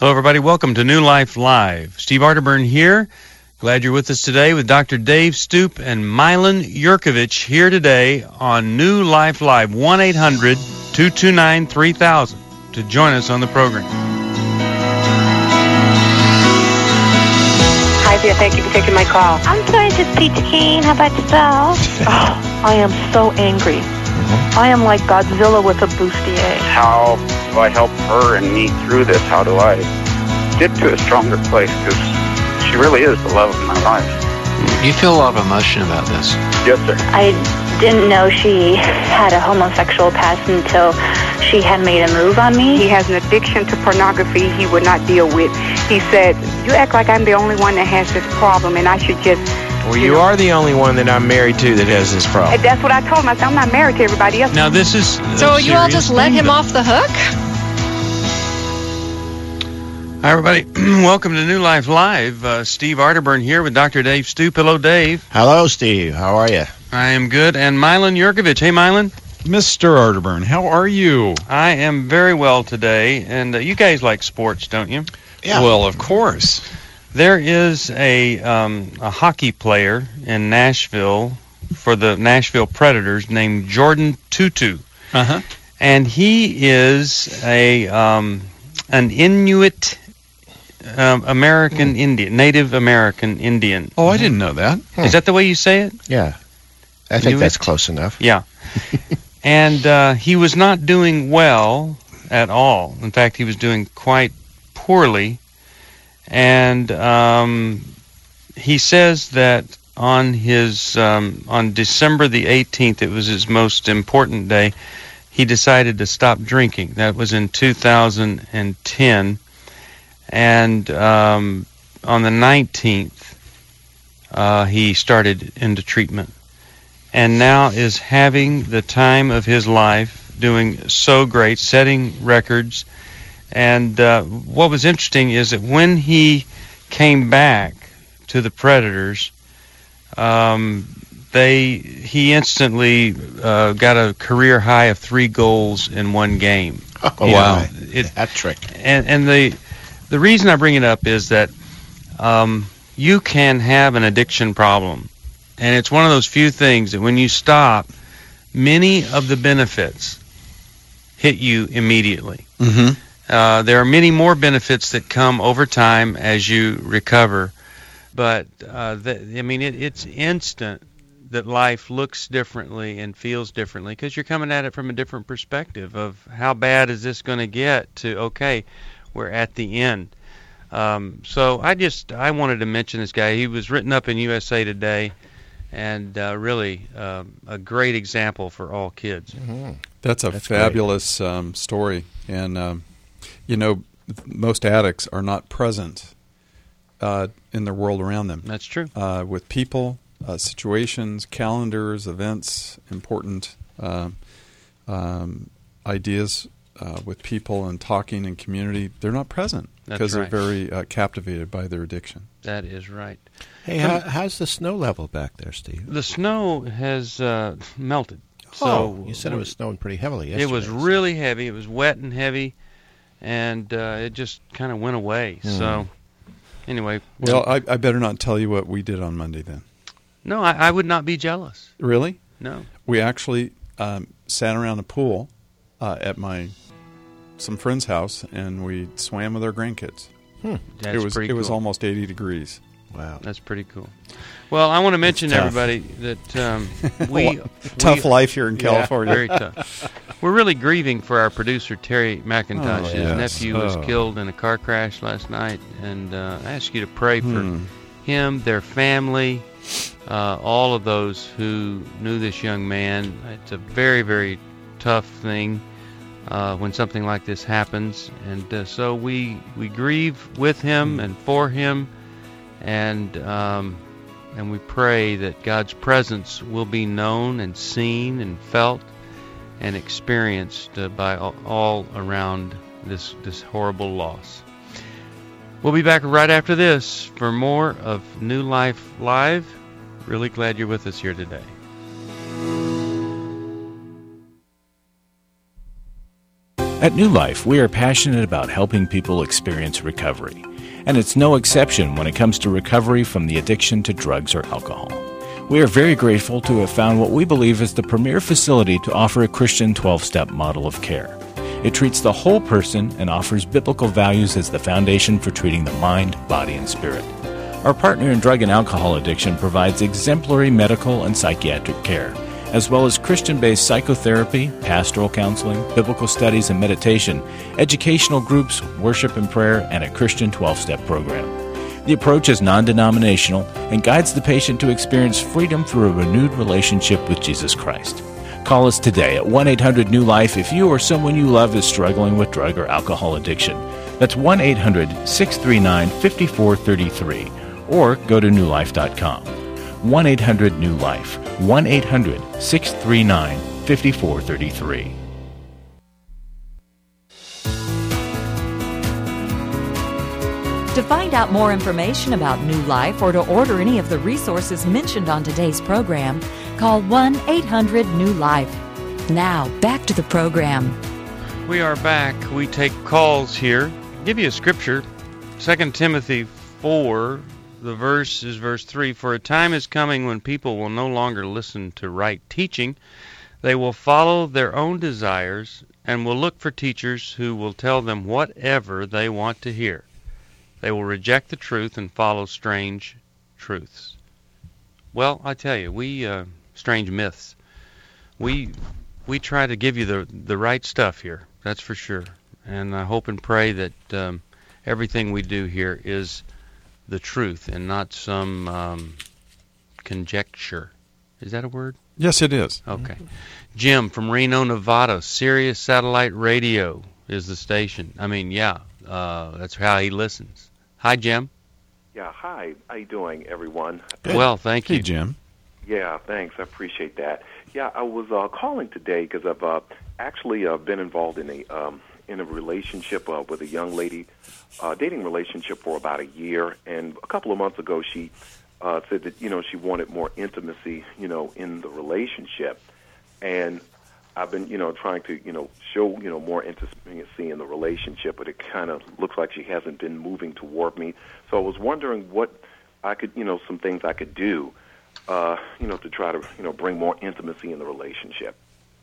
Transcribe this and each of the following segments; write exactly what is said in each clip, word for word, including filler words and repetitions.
Hello, everybody. Welcome to New Life Live. Steve Arterburn here. Glad you're with us today with Doctor Dave Stoop and Milan Yurkovich here today on New Life Live, one eight hundred two two nine three thousand, to join us on the program. Hi there. Thank you for taking my call. I'm sorry, this is Peach King. How about yourself? Oh, I am so angry. Mm-hmm. I am like Godzilla with a bustier. How do I help her and me through this? How do I get to a stronger place? Because she really is the love of my life. You feel a lot of emotion about this. Yes, sir. I didn't know she had a homosexual past until she had made a move on me. He has an addiction to pornography he would not deal with. He said, you act like I'm the only one that has this problem and I should just... Well, you, you know, are the only one that I'm married to that has this problem. And that's what I told him. I said, I'm not married to everybody else. Now, this is... So you all just let him off the hook? Hi, everybody. Welcome to New Life Live. Uh, Steve Arterburn here with Doctor Dave Stoop. Hello, Dave. Hello, Steve. How are you? I am good. And Milan Yurkovich. Hey, Milan. Mister Arterburn, how are you? I am very well today. And uh, you guys like sports, don't you? Yeah. Well, of course. There is a um, a hockey player in Nashville for the Nashville Predators named Jordan Tootoo. Uh-huh. And he is a um, an Inuit um, American Indian, Native American Indian. Oh, I didn't know that. Hmm. Is that the way you say it? Yeah. I think Inuit? That's close enough. Yeah. And uh, he was not doing well at all. In fact, he was doing quite poorly. And um, he says that on his um, on December the eighteenth, it was his most important day, he decided to stop drinking. That was in two thousand ten. And um, on the nineteenth, uh, he started into treatment. And now is having the time of his life, doing so great, setting records. And uh, what was interesting is that when he came back to the Predators, um, they he instantly uh, got a career high of three goals in one game. Oh, you wow. Know, it, that trick. And, and the, the reason I bring it up is that um, you can have an addiction problem. And it's one of those few things that when you stop, many of the benefits hit you immediately. Mm-hmm. Uh, there are many more benefits that come over time as you recover, but uh, the, I mean, it, it's instant that life looks differently and feels differently because you're coming at it from a different perspective of how bad is this going to get to, okay, we're at the end. Um, so I just, I wanted to mention this guy. He was written up in U S A Today, and uh, really uh, a great example for all kids. Mm-hmm. That's a That's fabulous um, story, and um, you know, most addicts are not present uh, in the world around them. That's true. Uh, with people, uh, situations, calendars, events, important uh, um, ideas uh, with people and talking and community, they're not present because right. they're very uh, captivated by their addiction. That is right. Hey, how, how's the snow level back there, Steve? The snow has uh, melted. So oh, you said it was snowing pretty heavily yesterday. It was really heavy. It was wet and heavy, and uh, it just kind of went away. Mm. So, anyway. Well, I, I better not tell you what we did on Monday then. No, I, I would not be jealous. Really? No. We actually um, sat around a pool uh, at my some friend's house, and we swam with our grandkids. Hmm. That's it was pretty it was cool. almost eighty degrees. Wow, that's pretty cool. Well, I want to mention to everybody that um, we tough we, life here in California. Yeah, very tough. We're really grieving for our producer Terry McIntosh. Oh, His yes. nephew was oh. killed in a car crash last night, and uh, I ask you to pray for hmm. him, their family, uh, all of those who knew this young man. It's a very, very tough thing uh, when something like this happens, and uh, so we we grieve with him and for him. And um, and we pray that God's presence will be known and seen and felt and experienced uh, by all, all around this this horrible loss. We'll be back right after this for more of New Life Live. Really glad you're with us here today. At New Life, we are passionate about helping people experience recovery. And it's no exception when it comes to recovery from the addiction to drugs or alcohol. We are very grateful to have found what we believe is the premier facility to offer a Christian twelve-step model of care. It treats the whole person and offers biblical values as the foundation for treating the mind, body, and spirit. Our partner in drug and alcohol addiction provides exemplary medical and psychiatric care, as well as Christian-based psychotherapy, pastoral counseling, biblical studies and meditation, educational groups, worship and prayer, and a Christian twelve-step program. The approach is non-denominational and guides the patient to experience freedom through a renewed relationship with Jesus Christ. Call us today at one eight hundred new life if you or someone you love is struggling with drug or alcohol addiction. That's one eight hundred six three nine five four three three, or go to new life dot com. one eight hundred new life, one eight hundred six three nine five four three three. To find out more information about New Life or to order any of the resources mentioned on today's program, call one eight hundred new life. Now, back to the program. We are back. We take calls here. I'll give you a scripture. Second Timothy four, the verse is verse three. For a time is coming when people will no longer listen to right teaching. They will follow their own desires and will look for teachers who will tell them whatever they want to hear. They will reject the truth and follow strange truths. Well, I tell you, we uh, strange myths. We we try to give you the the right stuff here. That's for sure. And I hope and pray that um, everything we do here is the truth and not some um, conjecture. Is that a word? Yes, it is. Okay. Jim from Reno, Nevada. Sirius Satellite Radio is the station. I mean, yeah, uh, that's how he listens. Hi, Jim. Yeah, hi. How you doing, everyone? Good. Well, thank you. Hey, Jim. Yeah, thanks. I appreciate that. Yeah, I was uh, calling today because I've uh, actually uh, been involved in a um, in a relationship uh, with a young lady, uh, dating relationship for about a year. And a couple of months ago, she uh, said that you know she wanted more intimacy, you know, in the relationship. And I've been, you know, trying to, you know, show, you know, more intimacy in the relationship, but it kind of looks like she hasn't been moving toward me. So I was wondering what I could, you know, some things I could do, uh, you know, to try to, you know, bring more intimacy in the relationship.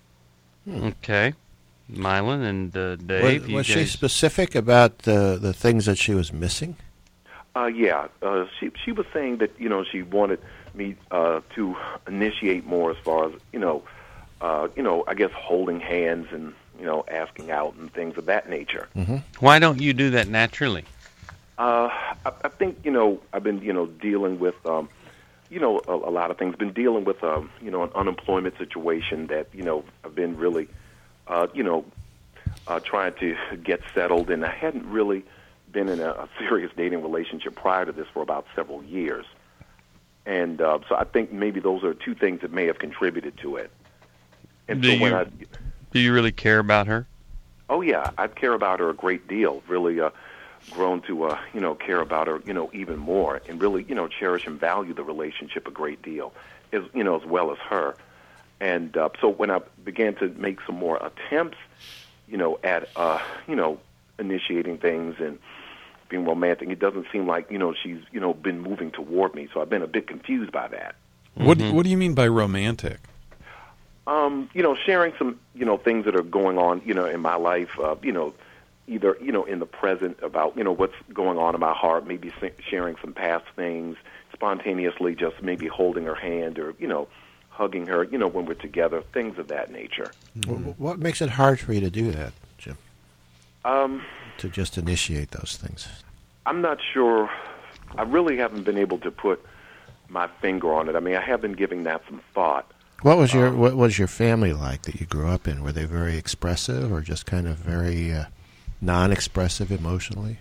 Okay. Mylon and uh, Dave. Was, was she specific about uh, the things that she was missing? Uh, yeah. Uh, she, she was saying that, you know, she wanted me uh, to initiate more as far as, you know, Uh, you know, I guess holding hands and, you know, asking out and things of that nature. Mm-hmm. Why don't you do that naturally? Uh, I, I think, you know, I've been, you know, dealing with, um, you know, a, a lot of things. Been dealing with, um, you know, an unemployment situation that, you know, I've been really, uh, you know, uh, trying to get settled. And I hadn't really been in a, a serious dating relationship prior to this for about several years. And uh, so I think maybe those are two things that may have contributed to it. And do so you when I, do you really care about her? Oh yeah, I care about her a great deal. Really, uh, grown to uh, you know care about her you know even more, and really you know cherish and value the relationship a great deal, as you know as well as her. And uh, so when I began to make some more attempts, you know at uh, you know initiating things and being romantic, it doesn't seem like you know she's you know been moving toward me. So I've been a bit confused by that. What mm-hmm. What do you mean by romantic? Um, you know, sharing some, you know, things that are going on, you know, in my life, uh, you know, either, you know, in the present about, you know, what's going on in my heart, maybe sharing some past things, spontaneously just maybe holding her hand or, you know, hugging her, you know, when we're together, things of that nature. Mm-hmm. What makes it hard for you to do that, Jim? Um, to just initiate those things? I'm not sure. I really haven't been able to put my finger on it. I mean, I have been giving that some thought. What was your um, What was your family like that you grew up in? Were they very expressive, or just kind of very uh, non-expressive emotionally?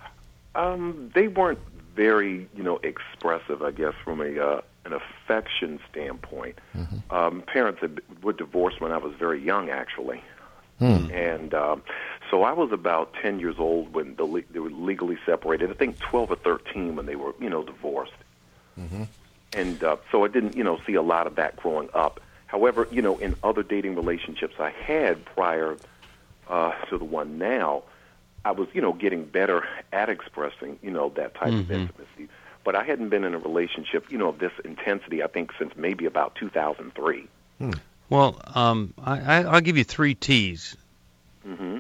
Um, they weren't very, you know, expressive. I guess from a uh, an affection standpoint. Mm-hmm. Um, parents had, were divorced when I was very young, actually, hmm. and um, so I was about ten years old when the le- they were legally separated. I think twelve or thirteen when they were, you know, divorced. Mm-hmm. And uh, so I didn't, you know, see a lot of that growing up. However, you know, in other dating relationships I had prior uh, to the one now, I was, you know, getting better at expressing, you know, that type Mm-hmm. of intimacy. But I hadn't been in a relationship, you know, of this intensity, I think, since maybe about two thousand three. Hmm. Well, um, I, I, I'll give you three T's Mm-hmm.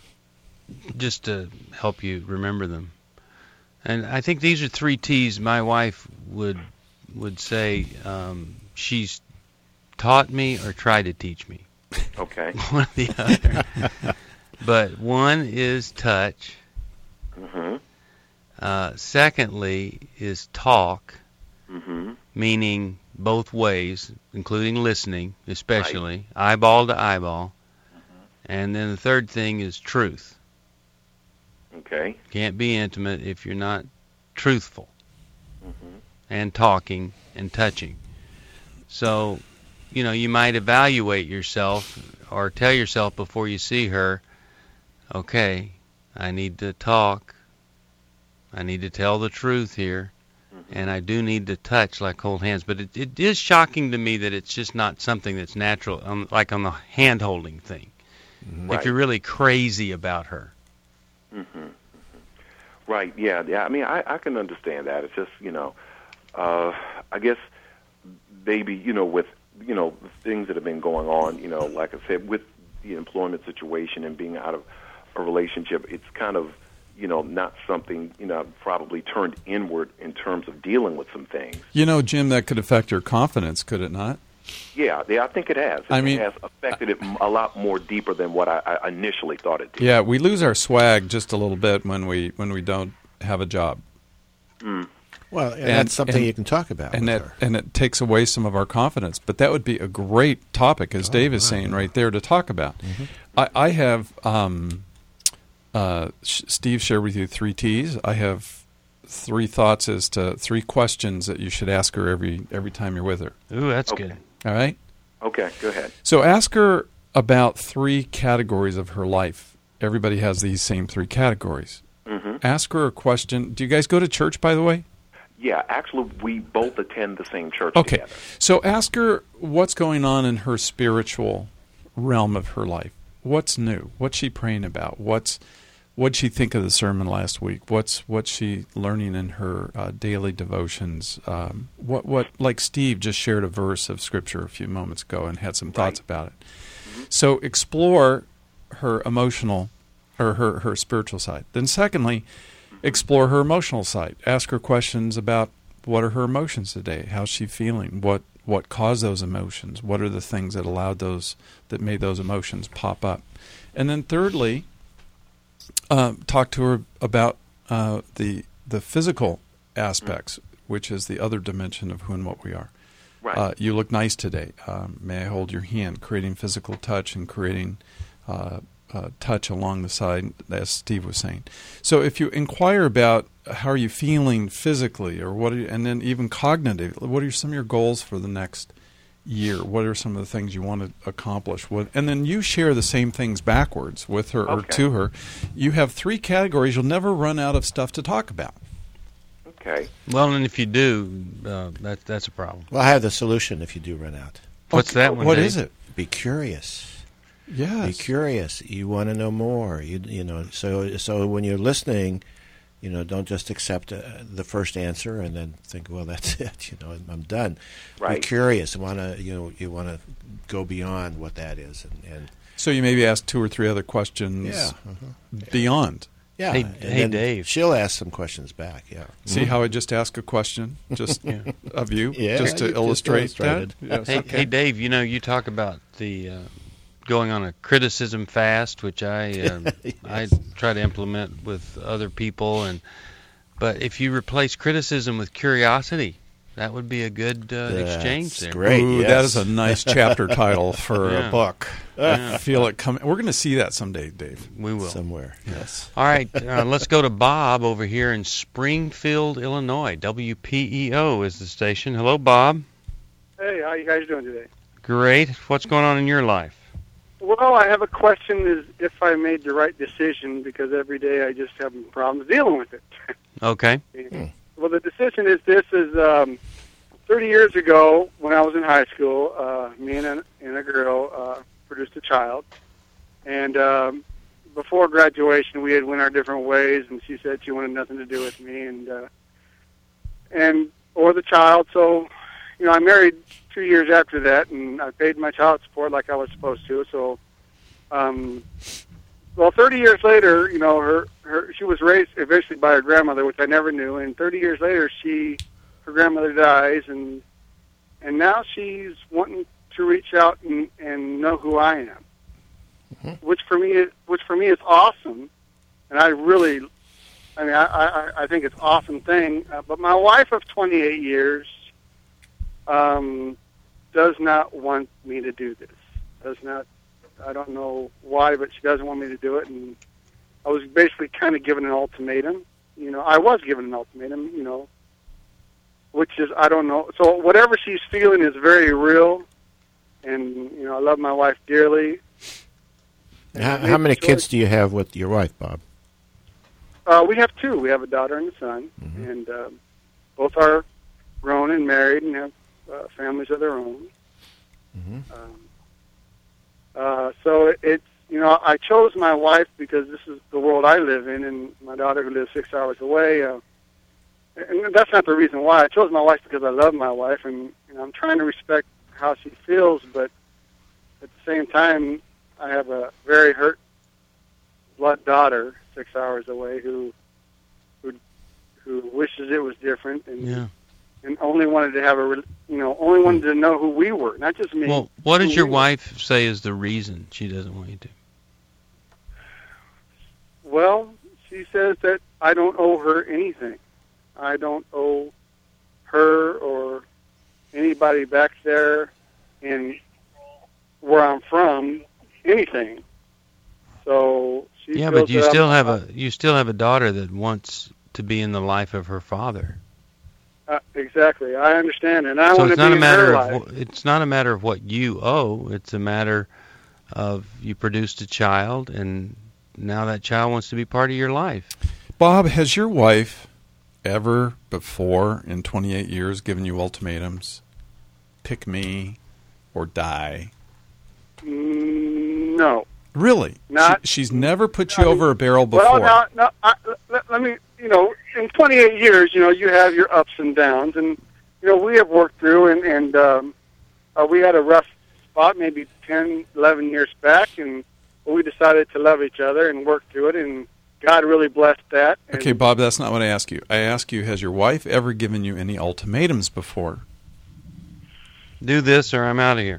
just to help you remember them. And I think these are three T's my wife would would say um, she's taught me or tried to teach me. Okay. One or the other. But one is touch. Mm-hmm. Uh, secondly is talk, Mm-hmm. meaning both ways, including listening, especially, eyeball to eyeball. And then the third thing is truth. Okay. Can't be intimate if you're not truthful Mm-hmm. and talking and touching. So, you know, you might evaluate yourself or tell yourself before you see her, okay, I need to talk. I need to tell the truth here. Mm-hmm. And I do need to touch like hold hands. But it, it is shocking to me that it's just not something that's natural, um, like on the hand-holding thing. Right. If you're really crazy about her. Mm-hmm. Mm-hmm. Right. Yeah. Yeah. I mean, I, I can understand that. It's just, you know, uh, I guess maybe, you know, with, you know, things that have been going on, you know, like I said, with the employment situation and being out of a relationship, it's kind of, you know, not something, you know, I've probably turned inward in terms of dealing with some things. You know, Jim, that could affect your confidence, could it not? Yeah, yeah, I think it has. It I mean, has affected it a lot more deeper than what I, I initially thought it did. Yeah, we lose our swag just a little bit when we when we don't have a job. Mm. Well, and, And- that's something and- you can talk about. And with that her. and it takes away some of our confidence. But that would be a great topic, as Oh, Dave is wow, saying yeah. right there, to talk about. Mhm. I, I have um, uh, Sh- Steve shared with you three T's. I have three thoughts as to three questions that you should ask her every every time you're with her. Ooh, that's Okay. good. All right. Okay, go ahead. So ask her about three categories of her life. Everybody has these same three categories. Mm-hmm. Ask her a question. Do you guys go to church, by the way? Yeah, actually, we both attend the same church Okay. together. So ask her what's going on in her spiritual realm of her life. What's new? What's she praying about? What's what'd she think of the sermon last week? What's what's she learning in her uh, daily devotions? Um, what what like Steve just shared a verse of scripture a few moments ago and had some thoughts Right. about it. Mm-hmm. So explore her emotional or her, her spiritual side. Then secondly, explore her emotional side. Ask her questions about what are her emotions today? How's she feeling? What what caused those emotions? What are the things that allowed those that made those emotions pop up? And then thirdly, uh, talk to her about uh, the the physical aspects, which is the other dimension of who and what we are. Right. Uh, you look nice today. Um, may I hold your hand? Creating physical touch and creating uh, uh, touch along the side, as Steve was saying. So if you inquire about how are you feeling physically, or what, are you, and then even cognitive, what are some of your goals for the next year? What are some of the things you want to accomplish? What, and then you share the same things backwards with her or Okay. to her. You have three categories. You'll never run out of stuff to talk about. Okay. Well, and if you do, uh, that that's a problem. Well, I have the solution if you do run out. What's that one? What Dave? is it? Be curious. Yes. Be curious. You want to know more. You you know. So so when you're listening, you know, don't just accept uh, the first answer and then think, well, that's it. You know, I'm done. Right. Be curious. Want to you know you want to go beyond what that is and, and So you maybe ask two or three other questions yeah. Uh-huh. beyond. Yeah. Hey- and hey, then Dave. She'll ask some questions back. Yeah. See how I just ask a question just of you, Yeah, just to you just illustrate that? illustrated. Yes, Hey, okay. hey, Dave. You know, you talk about the uh, going on a criticism fast, which I um, I try to implement with other people, and but if you replace criticism with curiosity, that would be a good uh, That's exchange there. great. Ooh, yes. that is a nice chapter title for Yeah. a book. Yeah. I feel it coming. We're going to see that someday, Dave. We will. Somewhere. Yes. All right, uh, let's go to Bob over here in Springfield, Illinois. W P E O is the station. Hello, Bob. Hey, how you guys doing today? Great. What's going on in your life? Well, I have a question: is if I made the right decision, because every day I just have problems dealing with it. Okay. Hmm. Well, the decision is this: is um, thirty years ago when I was in high school, uh, me and a, and a girl uh, produced a child, and um, before graduation, we had went our different ways, and she said she wanted nothing to do with me, and uh, and or the child. So, you know, I married two years after that, and I paid my child support like I was supposed to. So, um, well, thirty years later, you know, her, her she was raised eventually by her grandmother, which I never knew, and thirty years later, she her grandmother dies, and and now she's wanting to reach out and, and know who I am. Mm-hmm. Which for me, is, which for me is awesome, and I really, I mean, I, I, I think it's an awesome thing. Uh, but my wife of twenty-eight years um, does not want me to do this. Does not. I don't know why, but she doesn't want me to do it. And I was basically kind of given an ultimatum. You know, I was given an ultimatum. You know, which is I don't know. So whatever she's feeling is very real, and you know, I love my wife dearly. How, how many kids do you have with your wife, Bob? Uh, we have two. We have a daughter and a son, mm-hmm. and uh, both are grown and married and have uh, families of their own. Mm-hmm. Um, uh, so it, it's, you know, I chose my wife because this is the world I live in, and my daughter who lives six hours away. Uh, and that's not the reason why. I chose my wife because I love my wife, and you know, I'm trying to respect how she feels, but at the same time, I have a very hurt blood daughter six hours away who who who wishes it was different, and yeah. and only wanted to have a you know only wanted to know who we were, not just me. Well, what does your we wife say is the reason she doesn't want you to? Well, she says that I don't owe her anything. I don't owe her or anybody back there in where I'm from anything. So she yeah, feels but you that still I'm, have a you still have a daughter that wants to be in the life of her father. Uh, exactly, I understand, and I so want it's to not be a in matter her of life. it's not a matter of what you owe. It's a matter of you produced a child, and now that child wants to be part of your life. Bob, has your wife ever before in twenty-eight years given you ultimatums? Pick me or die? Mm, no. Really? Not. She, she's never put you over a barrel before. Well, now, now I, let, let me, you know, in twenty-eight years, you know, you have your ups and downs, and you know, we have worked through, and and um, uh, we had a rough spot maybe ten, eleven years back, and we decided to love each other and work through it, and God really blessed that. And okay, Bob, that's not what I asked you. I asked you, has your wife ever given you any ultimatums before? Do this or I'm out of here.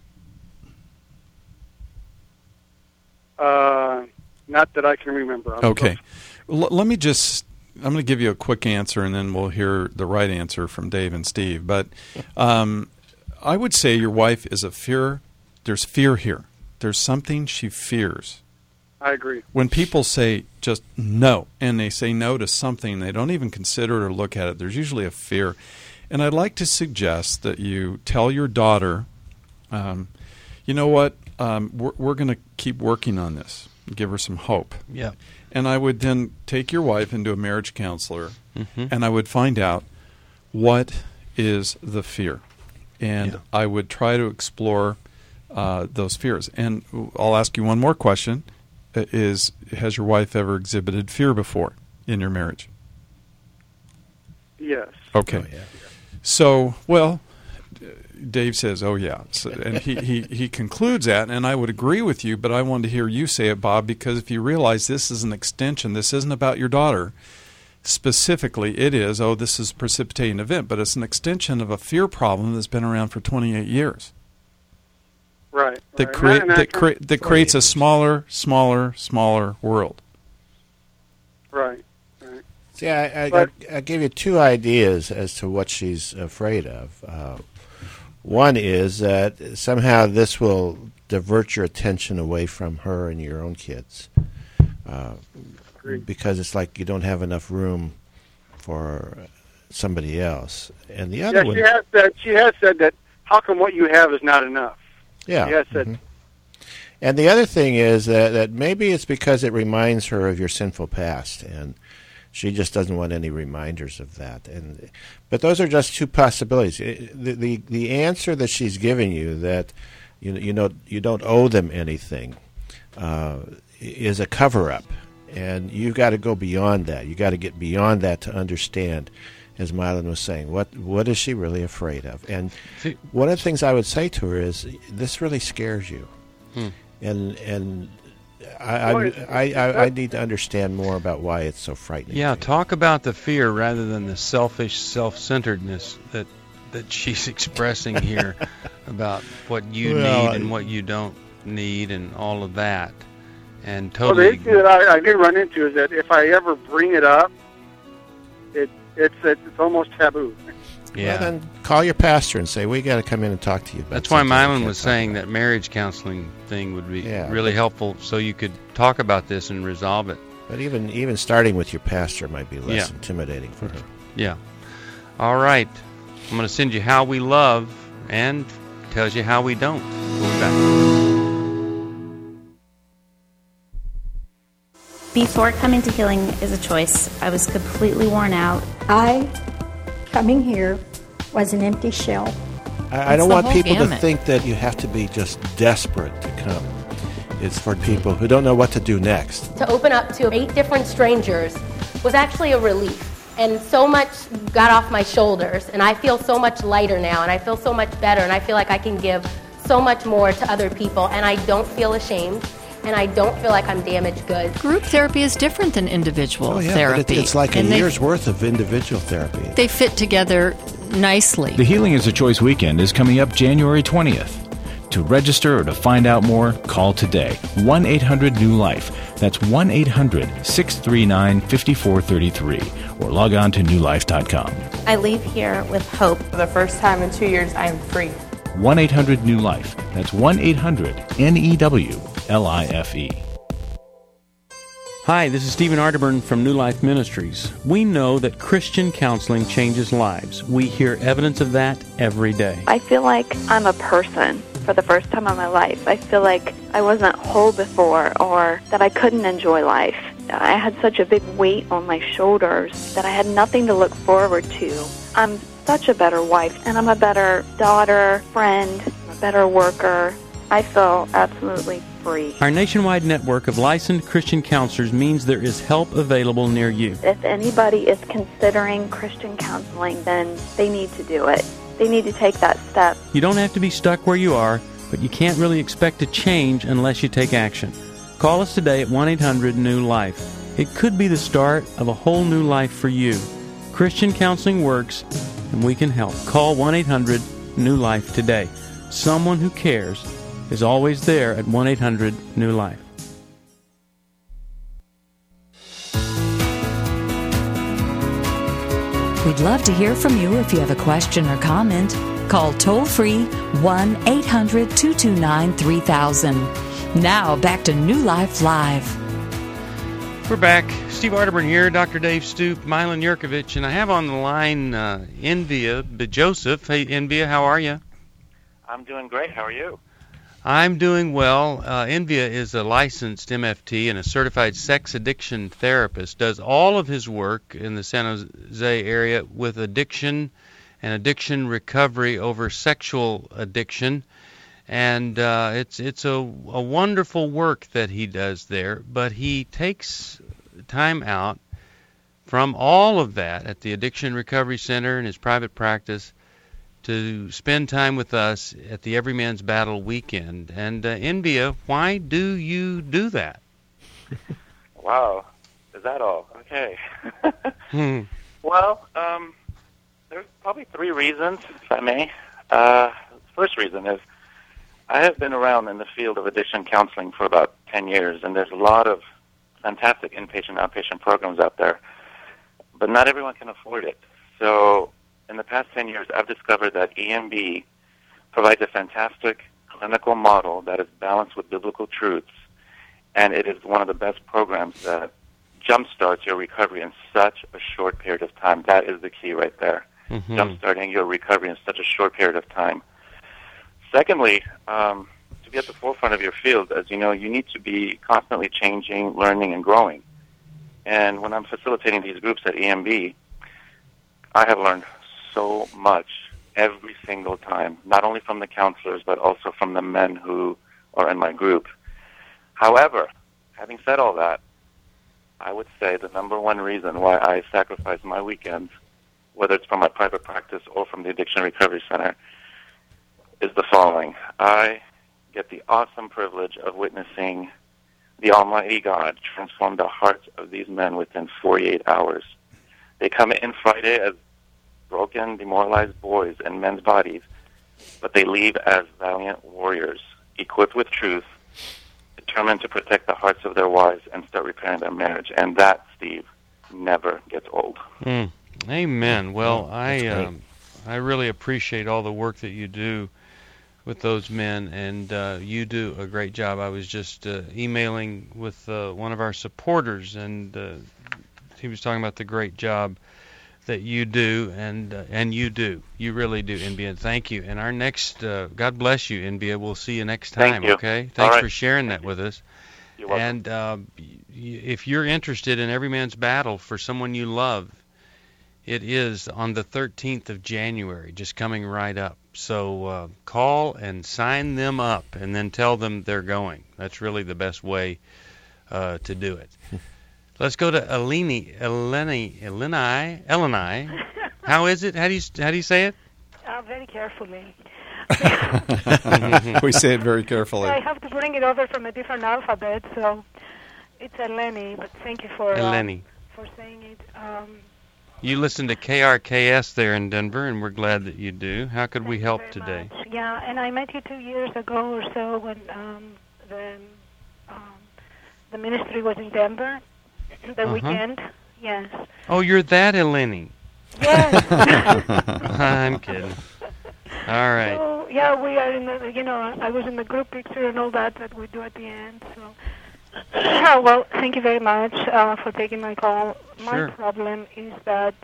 Uh, not that I can remember. I'm okay. L- let me just, I'm going to give you a quick answer, and then we'll hear the right answer from Dave and Steve. But um, I would say your wife is a fear. There's fear here. There's something she fears. I agree. When people say just no, and they say no to something, they don't even consider it or look at it, there's usually a fear. And I'd like to suggest that you tell your daughter, um, you know what, um, we're, we're going to keep working on this. Give her some hope. Yeah. And I would then take your wife into a marriage counselor, mm-hmm. and I would find out what is the fear. And yeah. I would try to explore uh, those fears. And I'll ask you one more question. Is has your wife ever exhibited fear before in your marriage? Yes. Okay. Oh, yeah. So, well, Dave says, oh, yeah. So, and he, he, he concludes that, and I would agree with you, but I wanted to hear you say it, Bob, because if you realize this is an extension, this isn't about your daughter. Specifically, it is, oh, this is a precipitating event, but it's an extension of a fear problem that's been around for twenty-eight years. Right. That, right. create, And I- that, crea- that creates a smaller, smaller, smaller world. Right. Right. See, I, I, But- I, I gave you two ideas as to what she's afraid of. Uh, one is that somehow this will divert your attention away from her and your own kids, uh, because it's like you don't have enough room for somebody else. And the other Yeah, one, she has said. She has said that. How come what you have is not enough? yeah. She has said. mhm. And the other thing is that, that maybe it's because it reminds her of your sinful past, and she just doesn't want any reminders of that. And but those are just two possibilities. The the, the answer that she's giving you, that you you know you don't owe them anything, uh, is a cover-up. And you've got to go beyond that. You've got to get beyond that to understand, as Mylon was saying, what what is she really afraid of? And one of the things I would say to her is, this really scares you. Hmm. And and I I, I, I I need to understand more about why it's so frightening. Yeah, talk about the fear rather than the selfish self-centeredness that that she's expressing here about what you Well, need and what you don't need and all of that. And Well, totally. the issue that I, I do run into is that if I ever bring it up, it it's it's almost taboo. Yeah. Well, then call your pastor and say, we got to come in and talk to you about That's why something we Mylon can't was talk saying about." that marriage counseling thing would be Yeah, really but- helpful, so you could talk about this and resolve it. But even even starting with your pastor might be less Yeah. intimidating for her. Yeah. All right. I'm going to send you How We Love and tells you how we don't. We'll be back. Before coming to Healing is a Choice, I was completely worn out. I, coming here, was an empty shell. I, I don't want people to think that you have to be just desperate to come. It's for people who don't know what to do next. To open up to eight different strangers was actually a relief. And so much got off my shoulders, and I feel so much lighter now, and I feel so much better, and I feel like I can give so much more to other people, and I don't feel ashamed, and I don't feel like I'm damaged goods. Group therapy is different than individual Oh, yeah, therapy. but it, it's like a and they- year's worth of individual therapy. They fit together nicely. The Healing is a Choice weekend is coming up January twentieth. To register or to find out more, call today. one eight hundred new life. That's one eight hundred six three nine five four three three. Or log on to new life dot com. I leave here with hope. For the first time in two years, I am free. one eight hundred new life. That's one eight hundred N E W L I F E. Hi, this is Stephen Arterburn from New Life Ministries. We know that Christian counseling changes lives. We hear evidence of that every day. I feel like I'm a person for the first time in my life. I feel like I wasn't whole before, or that I couldn't enjoy life. I had such a big weight on my shoulders that I had nothing to look forward to. I'm such a better wife, and I'm a better daughter, friend, a better worker. I feel absolutely free. Our nationwide network of licensed Christian counselors means there is help available near you. If anybody is considering Christian counseling, then they need to do it. They need to take that step. You don't have to be stuck where you are, but you can't really expect to change unless you take action. Call us today at one eight hundred new life. It could be the start of a whole new life for you. Christian counseling works, and we can help. Call one eight hundred new life today. Someone who cares is always there at one eight hundred new life. We'd love to hear from you if you have a question or comment. Call toll-free one eight hundred two two nine three thousand. Now, back to New Life Live. We're back. Steve Arterburn here, Doctor Dave Stoop, Mylon Yurkovich, and I have on the line uh, Envia Joseph. Hey, Envia, how are you? I'm doing great. How are you? I'm doing well. Uh, Envia is a licensed M F T and a certified sex addiction therapist. Does all of his work in the San Jose area with addiction and addiction recovery over sexual addiction. And uh, it's it's a, a wonderful work that he does there. But he takes time out from all of that at the Addiction Recovery Center in his private practice to spend time with us at the Everyman's Battle weekend. And uh, Envia, why do you do that? Wow, is that all? Okay. hmm. Well, um, there's probably three reasons, if I may. Uh, the first reason is I have been around in the field of addiction counseling for about ten years, and there's a lot of fantastic inpatient, outpatient programs out there, but not everyone can afford it. So in the past ten years, I've discovered that E M B provides a fantastic clinical model that is balanced with biblical truths, and it is one of the best programs that jumpstarts your recovery in such a short period of time. That is the key right there, mm-hmm. jumpstarting your recovery in such a short period of time. Secondly, um, to be at the forefront of your field, as you know, you need to be constantly changing, learning, and growing. And when I'm facilitating these groups at E M B, I have learned so much every single time, not only from the counselors, but also from the men who are in my group. However, having said all that, I would say the number one reason why I sacrifice my weekends, whether it's from my private practice or from the Addiction Recovery Center, is the following. I get the awesome privilege of witnessing the Almighty God transform the hearts of these men within forty-eight hours. They come in Friday as broken, demoralized boys in men's bodies, but they leave as valiant warriors, equipped with truth, determined to protect the hearts of their wives and start repairing their marriage. And that, Steve, never gets old. Mm. Amen. Well, Oh, I that's great. um, I really appreciate all the work that you do with those men, and uh, you do a great job. I was just uh, emailing with uh, one of our supporters, and uh, he was talking about the great job that you do, and uh, and you do. You really do, N B A. Thank you. And our next, uh, God bless you, N B A. We'll see you next time, Thank you. okay? All Thanks right. for sharing that with us. You're welcome. And uh, y- if you're interested in Every Man's Battle for someone you love, it is on the thirteenth of January, just coming right up. So uh, call and sign them up, and then tell them they're going. That's really the best way uh, to do it. Let's go to Eleni, Eleni, Eleni, Eleni. How is it? How do you how do you say it? Uh, very carefully. We say it very carefully. I have to bring it over from a different alphabet, so it's Eleni. But thank you for uh, Eleni. for saying it. Um, You listen to K R K S there in Denver, and we're glad that you do. How could we help today? yeah, and I met you two years ago or so when um, the um, the ministry was in Denver. The Uh-huh. weekend, yes. Oh, you're that Eleni. Yes. I'm kidding. All right. So yeah, we are in the. You know, I was in the group picture and all that that we do at the end. So. Oh, well, thank you very much uh, for taking my call. My Sure. problem is that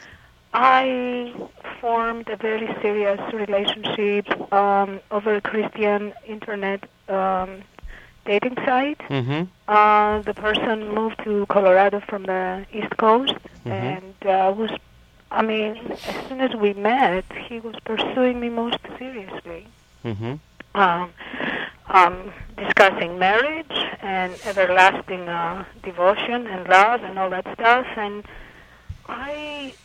I formed a very serious relationship um, over a Christian internet um, dating site. Mm-hmm. Uh, the person moved to Colorado from the East Coast, Mhm. and uh, was, I mean, as soon as we met, he was pursuing me most seriously. Mm-hmm. Um, um, discussing marriage and everlasting uh, devotion and love and all that stuff. And I,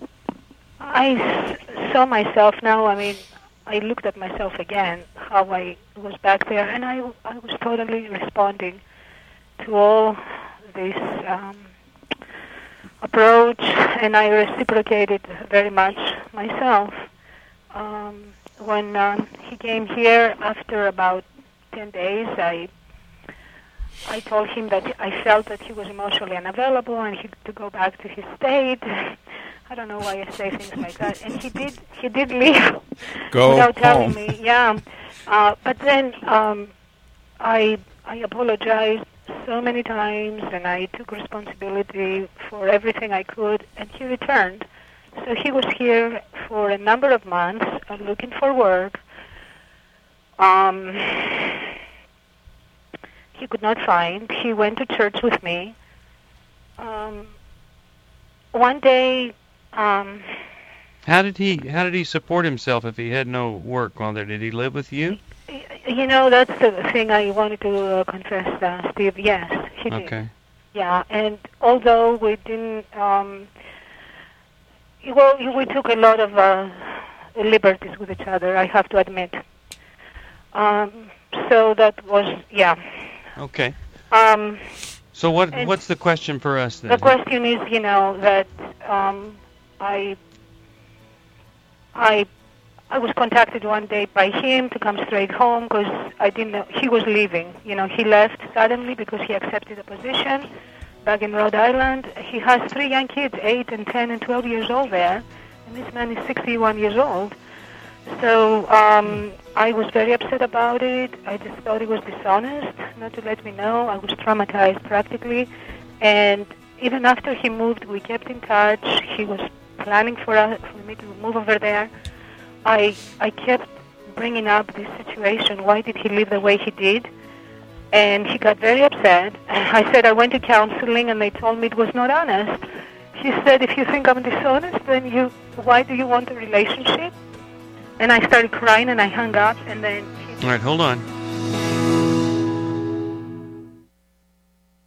I s- saw myself now. I mean, I looked at myself again, how I was back there, and I, I was totally responding to all this um, approach, and I reciprocated very much myself. Um, when um, he came here, after about ten days, I I told him that I felt that he was emotionally unavailable and he to go back to his state. I don't know why I say things like that. And he did he did leave Go without telling home. me. Yeah. Uh, but then um, I I apologized so many times, and I took responsibility for everything I could, and he returned. So he was here for a number of months, uh, looking for work. Um, he could not find. He went to church with me. Um, one day, um, How did he How did he support himself if he had no work while there? Did he live with you? you know, that's the thing I wanted to uh, confess, uh, Steve. Yes, he did. Okay. Yeah, and although we didn't, um, well, we took a lot of uh, liberties with each other, I have to admit. Um, so that was, yeah. Okay. Um, So what and what's the question for us then? the question is, you know, that um, I, I, I was contacted one day by him to come straight home because I didn't know he was leaving. You know, he left suddenly because he accepted a position back in Rhode Island. He has three young kids, eight and ten and twelve years old there, and this man is sixty-one years old. So um, I was very upset about it. I just thought it was dishonest not to let me know. I was traumatized practically. And even after he moved, we kept in touch. He was planning for, us, for me to move over there. I I kept bringing up this situation. Why did he leave the way he did? And he got very upset. I said I went to counseling, and they told me it was not honest. He said, if you think I'm dishonest, then you why do you want a relationship? And I started crying, and I hung up, and then he... All right, hold on.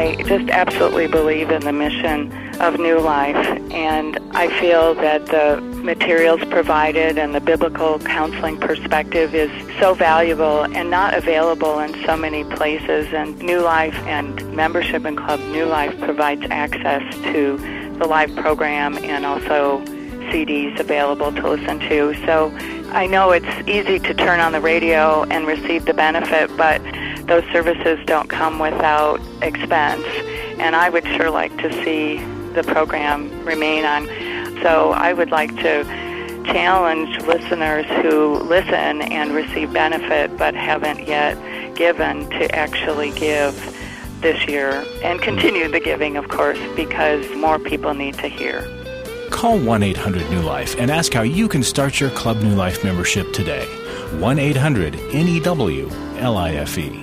I just absolutely believe in the mission of New Life, and I feel that the materials provided and the biblical counseling perspective is so valuable and not available in so many places. And New Life and membership in Club New Life provides access to the live program and also C Ds available to listen to. So I know it's easy to turn on the radio and receive the benefit, but those services don't come without expense. And I would sure like to see the program remain on. So I would like to challenge listeners who listen and receive benefit but haven't yet given to actually give this year and continue the giving, of course, because more people need to hear. Call one eight hundred New Life and ask how you can start your Club New Life membership today. one eight hundred N E W L I F E.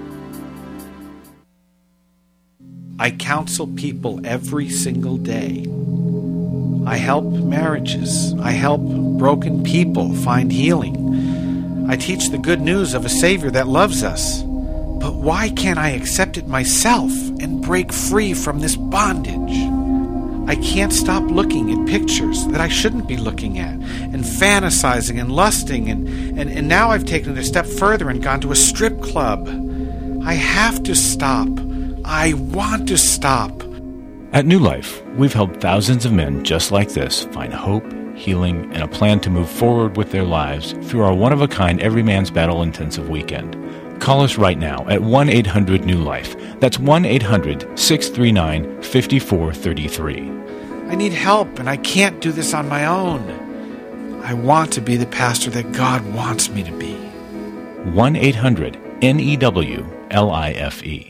I counsel people every single day. I help marriages. I help broken people find healing. I teach the good news of a Savior that loves us. But why can't I accept it myself and break free from this bondage? I can't stop looking at pictures that I shouldn't be looking at, and fantasizing and lusting, and, and, and now I've taken it a step further and gone to a strip club. I have to stop. I want to stop. At New Life, we've helped thousands of men just like this find hope, healing, and a plan to move forward with their lives through our one-of-a-kind Every Man's Battle intensive weekend. Call us right now at one eight hundred New Life. That's one eight hundred six three nine five four three three. I need help, and I can't do this on my own. I want to be the pastor that God wants me to be. one eight hundred N E W L I F E.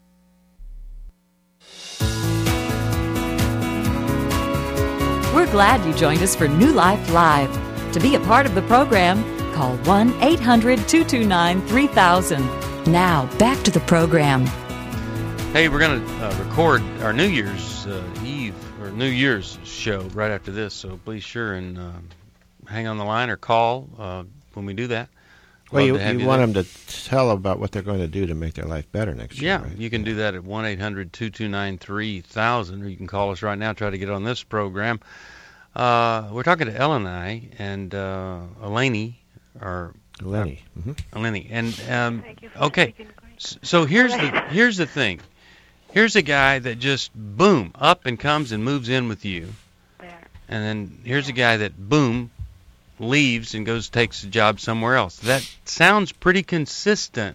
We're glad you joined us for New Life Live. To be a part of the program, call one eight hundred two two nine three thousand. Now, back to the program. Hey, we're going to uh, record our New Year's uh, Eve or New Year's show right after this, so please sure and uh, hang on the line or call uh, when we do that. Well, you, you you want them to tell about what they're going to do to make their life better next year, Yeah, right? you can do that at one eight hundred two two nine three thousand, or you can call us right now, try to get on this program. Uh, we're talking to Ellen and I, and uh, Eleni, or Eleni, uh, mm-hmm. Eleni, and um, okay. So here's the here's the thing. Here's a guy that just boom up and comes and moves in with you, and then here's a guy that boom leaves and goes takes a job somewhere else. That sounds pretty consistent.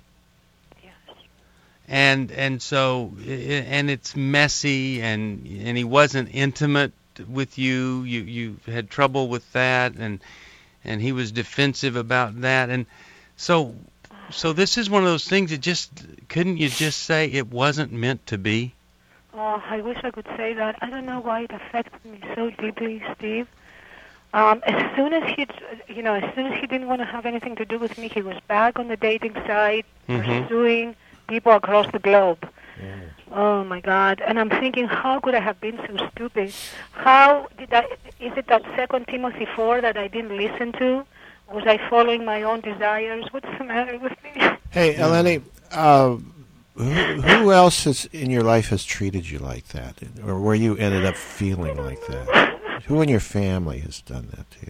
And and so and it's messy, and and he wasn't intimate with you. You you had trouble with that, and and he was defensive about that, and so so this is one of those things that just couldn't you just say it wasn't meant to be? Oh, I wish I could say that. I don't know why it affected me so deeply, Steve. Um, as soon as he, you know, as soon as he didn't want to have anything to do with me, he was back on the dating site, mm-hmm. pursuing people across the globe. Mm. Oh my God! And I'm thinking, how could I have been so stupid? How did I? Is it that Second Timothy four that I didn't listen to? Was I following my own desires? What's the matter with me? Hey, Eleni, uh, who, who else has, in your life has treated you like that, or where you ended up feeling like that? Who in your family has done that to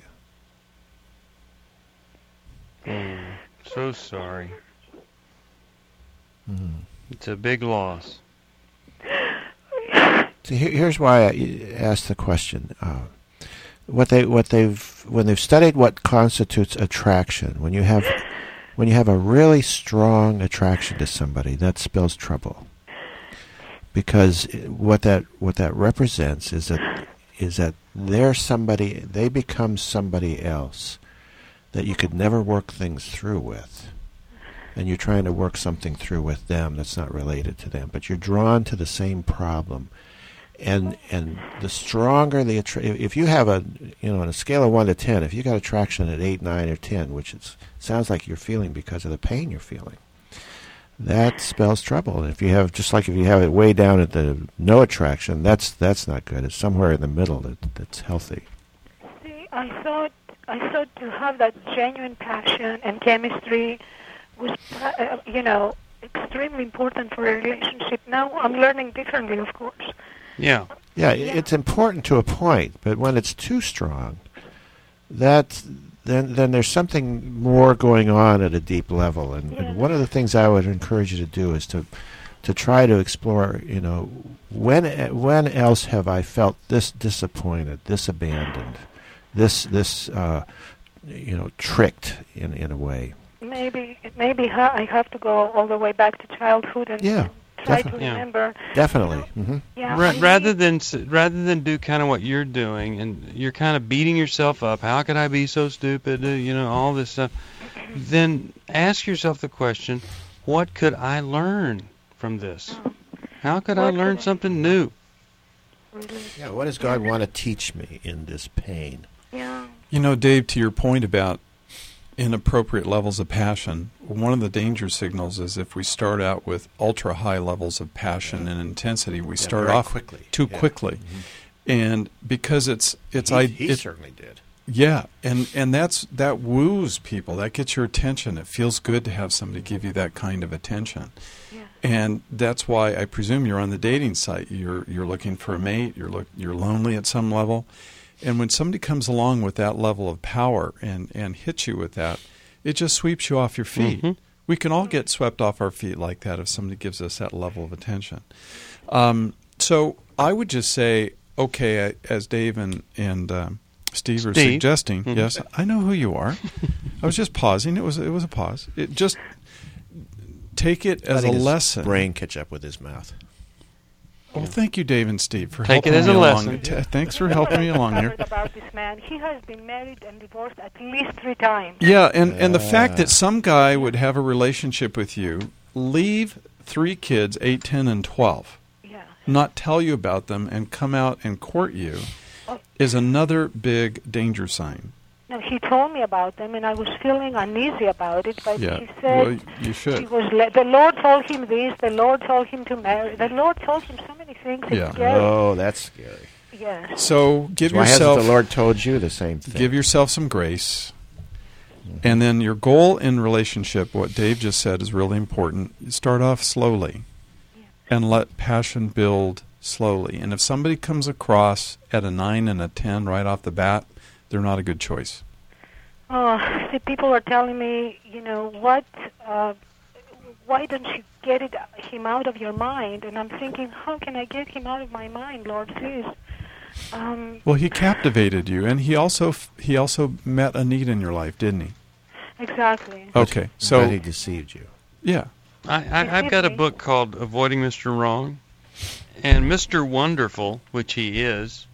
you? Mm, so sorry. Mm. It's a big loss. So here, here's why I asked the question. Uh, what they, what they've, when they've studied what constitutes attraction, when you have, when you have a really strong attraction to somebody, that spells trouble. Because what that, what that represents is that, is that they're somebody, they become somebody else that you could never work things through with. And you're trying to work something through with them that's not related to them, but you're drawn to the same problem. And and the stronger the attra- if you have a, you know, on a scale of one to ten, if you got attraction at eight, nine, or ten, which it sounds like you're feeling because of the pain you're feeling, that spells trouble. And if you have, just like if you have it way down at the no attraction, that's that's not good. It's somewhere in the middle that that's healthy. See, I thought I thought to have that genuine passion and chemistry was, uh, you know, extremely important for a relationship. Now I'm learning differently, of course. Yeah. Yeah, it's important to a point, but when it's too strong, that then then there's something more going on at a deep level. And, Yeah. and one of the things I would encourage you to do is to to try to explore, you know, when when else have I felt this disappointed, this abandoned, this this uh, you know, tricked in in a way. Maybe maybe ha- I have to go all the way back to childhood and, Yeah, and try definitely. to remember. Definitely. Mm-hmm. Yeah, Ra- I mean- rather than s- rather than do kind of what you're doing, and you're kind of beating yourself up. How could I be so stupid? Uh, you know, all this stuff. Then ask yourself the question: what could I learn from this? How could I learn something new? Yeah, what does God want to teach me in this pain? Yeah. You know, Dave, to your point about inappropriate levels of passion, one of the danger signals is if we start out with ultra high levels of passion and intensity, we Yeah, start very off quickly. too Yeah. quickly. Mm-hmm. And because it's it's He- I he it- certainly did. Yeah, and and that's that woos people. That gets your attention. It feels good to have somebody give you that kind of attention. Yeah. And that's why I presume you're on the dating site. You're you're looking for a mate. You're look you're lonely at some level. And when somebody comes along with that level of power and, and hits you with that, it just sweeps you off your feet. Mhm. We can all get swept off our feet like that if somebody gives us that level of attention. Um, so I would just say, okay, I, as Dave and, and um, Steve are Steve. suggesting, Mhm. yes, I know who you are. I was just pausing. It was it was a pause. It just take it as a Letting his lesson. brain catch up with his mouth. Well, thank you, Dave and Steve, for Take helping it as me a along. lesson. T- thanks for helping me along here. About this man, he has been married and divorced at least three times. Yeah, and, and the fact that some guy would have a relationship with you, leave three kids, eight, ten, and twelve, Yeah. not tell you about them, and come out and court you, Oh. is another big danger sign. No, he told me about them, and I was feeling uneasy about it. But Yeah, he said well, you should. he was le- the Lord told him this. The Lord told him to marry. The Lord told him so many things. It's Yeah. scary. Oh, that's scary. Yes. So give Why yourself hasn't the Lord told you the same thing? give yourself some grace. And then your goal in relationship, what Dave just said is really important. You start off slowly and let passion build slowly. And if somebody comes across at a nine and a ten right off the bat, they're not a good choice. Oh, see, people are telling me, you know, what? Uh, why don't you get it him out of your mind? And I'm thinking, how can I get him out of my mind, Lord, please? Um, Well, he captivated you, and he also f- he also met a need in your life, didn't he? exactly. Okay, so But he deceived you. yeah, I, I, I've got a book called Avoiding Mister Wrong, and Mister Wonderful, which he is,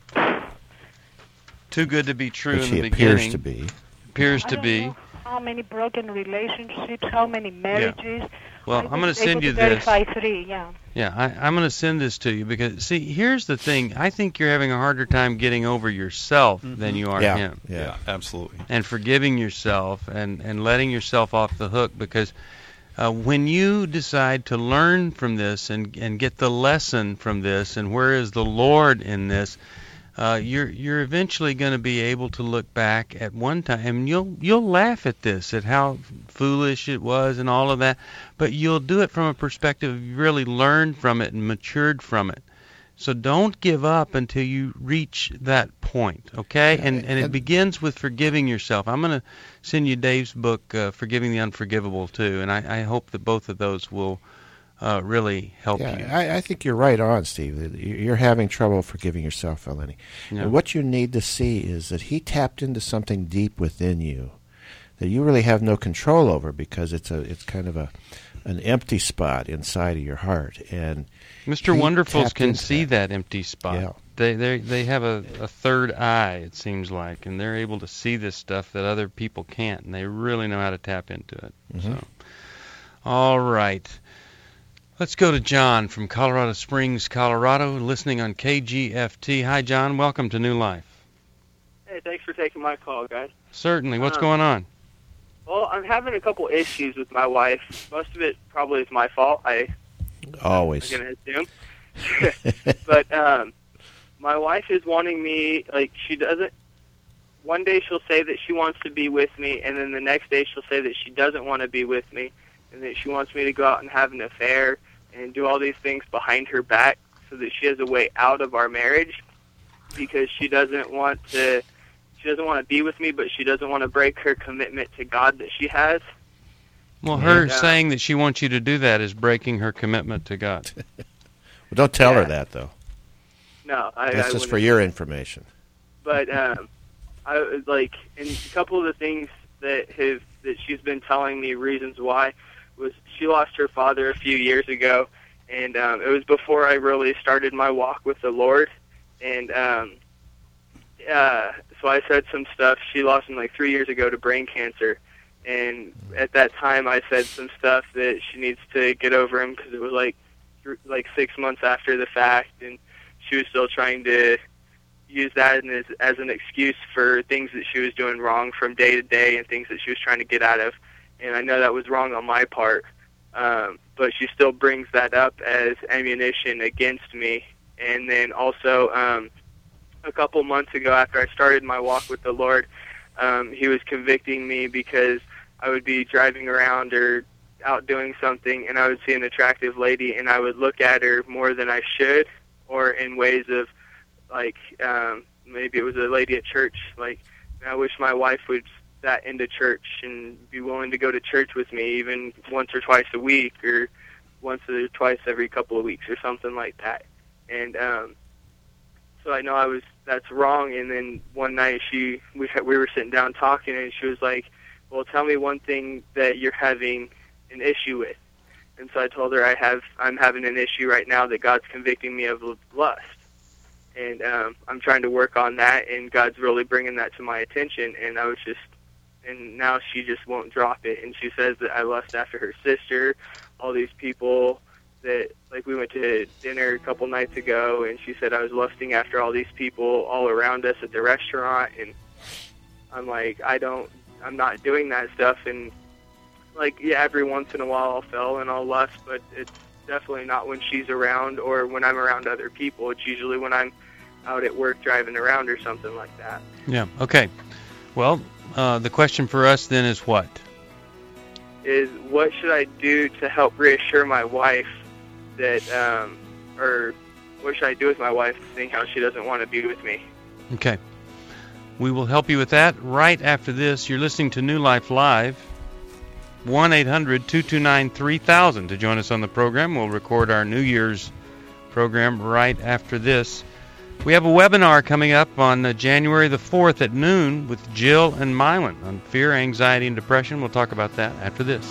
too good to be true Which in the he appears beginning. to be. Appears I to don't be. know how many broken relationships, how many marriages. Well, I I'm going was to send able you to this. verify three, yeah. Yeah, I, I'm going to send this to you because, see, here's the thing. I think you're having a harder time getting over yourself than you are Yeah. him. yeah, absolutely. And forgiving yourself and, and letting yourself off the hook, because uh, when you decide to learn from this and, and get the lesson from this and where is the Lord in this, uh, you're you're eventually going to be able to look back at one time and you'll you'll laugh at this, at how foolish it was and all of that, but you'll do it from a perspective of you really learned from it and matured from it. So don't give up until you reach that point, okay? And and it begins with forgiving yourself. I'm going to send you Dave's book, uh, Forgiving the Unforgivable, too, and I, I hope that both of those will uh, really help Yeah, you. I, I think you're right on, Steve. You're having trouble forgiving yourself, Eleni. Yeah. And what you need to see is that he tapped into something deep within you that you really have no control over, because it's a it's kind of a an empty spot inside of your heart. And Mister he Wonderfuls tapped can into see that. empty spot. Yeah. They they they have a, a third eye, it seems like, and they're able to see this stuff that other people can't, and they really know how to tap into it. Mhm. So, all right. Let's go to John from Colorado Springs, Colorado, listening on K G F T. Hi, John. Welcome to New Life. Hey, thanks for taking my call, guys. Certainly. What's Um, going on? Well, I'm having a couple issues with my wife. Most of it probably is my fault. I, Always. I'm going to assume. But um, my wife is wanting me, like, she doesn't, one day she'll say that she wants to be with me, and then the next day she'll say that she doesn't want to be with me. and that she wants me to go out and have an affair and do all these things behind her back so that she has a way out of our marriage, because she doesn't want to she doesn't want to be with me, but she doesn't want to break her commitment to God that she has. Well, her and, uh, saying that she wants you to do that is breaking her commitment to God. Well, don't tell Yeah. her that, though. No, I, That's I just for wouldn't. your information. But um, I was like, and a couple of the things that have that she's been telling me reasons why was she lost her father a few years ago, and um, it was before I really started my walk with the Lord, and um, uh, so I said some stuff. She lost him like three years ago to brain cancer, and at that time I said some stuff that she needs to get over him, because it was like th- like six months after the fact, and she was still trying to use that as, as an excuse for things that she was doing wrong from day to day and things that she was trying to get out of. And I know that was wrong on my part, um, but she still brings that up as ammunition against me. And then also, um, a couple months ago, after I started my walk with the Lord, um, he was convicting me because I would be driving around or out doing something, and I would see an attractive lady, and I would look at her more than I should, or in ways of, like, um, maybe it was a lady at church, like, I wish my wife would that into church and be willing to go to church with me even once or twice a week, or once or twice every couple of weeks, or something like that. And um, so I know I was that's wrong. And then one night she we had, we were sitting down talking, and she was like, "Well, tell me one thing that you're having an issue with." And so I told her I have I'm having an issue right now that God's convicting me of lust, and um, I'm trying to work on that, and God's really bringing that to my attention. And I was just, and now she just won't drop it, and she says that I lust after her sister, all these people that, like, we went to dinner a couple nights ago, and she said I was lusting after all these people all around us at the restaurant, and I'm like, I don't, I'm not doing that stuff. And like, yeah, every once in a while I'll fail and I'll lust, but it's definitely not when she's around or when I'm around other people. It's usually when I'm out at work driving around or something like that. Yeah, okay. Well, uh, the question for us then is what? Is what should I do to help reassure my wife that, um, or what should I do with my wife seeing how she doesn't want to be with me? Okay. We will help you with that right after this. You're listening to New Life Live. one eight hundred two two nine three thousand to join us on the program. We'll record our New Year's program right after this. We have a webinar coming up on uh, January the fourth at noon with Jill and Mylan on fear, anxiety, and depression. We'll talk about that after this.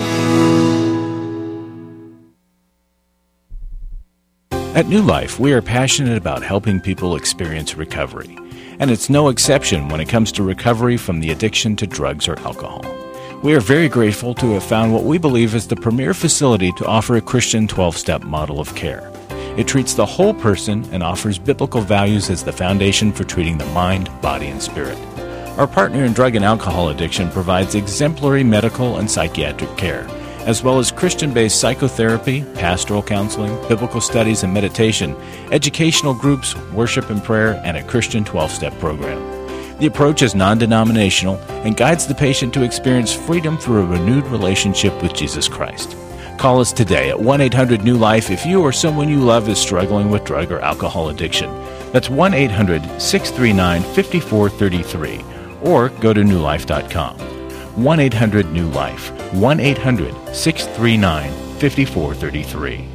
At New Life, we are passionate about helping people experience recovery. And it's no exception when it comes to recovery from the addiction to drugs or alcohol. We are very grateful to have found what we believe is the premier facility to offer a Christian twelve-step model of care. It treats the whole person and offers biblical values as the foundation for treating the mind, body, and spirit. Our partner in drug and alcohol addiction provides exemplary medical and psychiatric care, as well as Christian-based psychotherapy, pastoral counseling, biblical studies and meditation, educational groups, worship and prayer, and a Christian twelve-step program. The approach is non-denominational and guides the patient to experience freedom through a renewed relationship with Jesus Christ. Call us today at one eight hundred new life if you or someone you love is struggling with drug or alcohol addiction. That's one eight hundred six three nine five four three three, or go to new life dot com. one eight hundred new life. one eight hundred six three nine five four three three.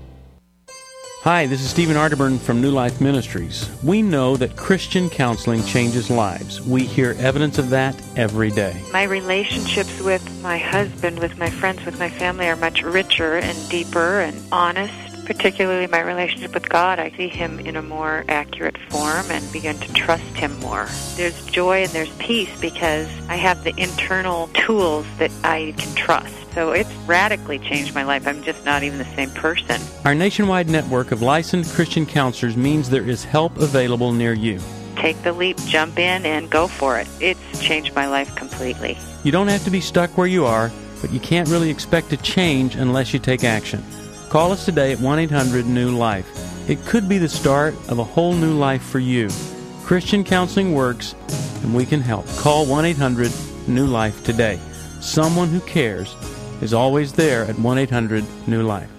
Hi, this is Stephen Arterburn from New Life Ministries. We know that Christian counseling changes lives. We hear evidence of that every day. My relationships with my husband, with my friends, with my family are much richer and deeper and honest. Particularly my relationship with God, I see Him in a more accurate form and begin to trust Him more. There's joy and there's peace because I have the internal tools that I can trust. So it's radically changed my life. I'm just not even the same person. Our nationwide network of licensed Christian counselors means there is help available near you. Take the leap, jump in, and go for it. It's changed my life completely. You don't have to be stuck where you are, but you can't really expect to change unless you take action. Call us today at one eight hundred new life. It could be the start of a whole new life for you. Christian counseling works, and we can help. Call one eight hundred new life today. Someone who cares is always there at one eight hundred new life.